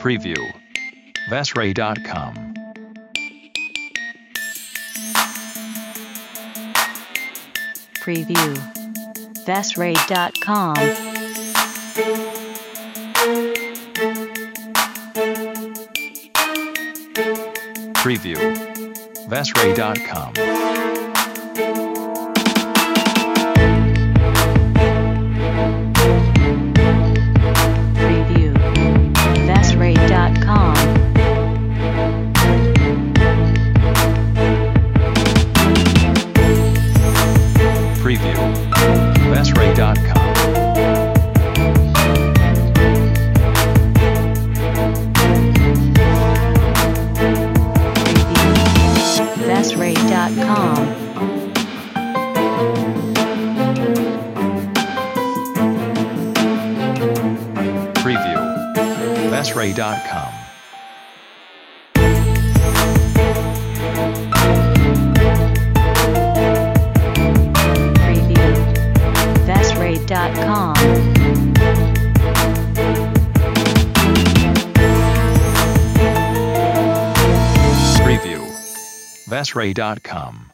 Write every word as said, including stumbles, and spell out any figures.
Preview. Vasray dot com. Preview. Vasray dot com. Preview. Vasray dot com. Preview. Vasray dot com. Preview. Vasray dot com. Vasray dot com. Preview. Vasray dot com. Preview. Vasray dot com. Preview. Vasray dot com.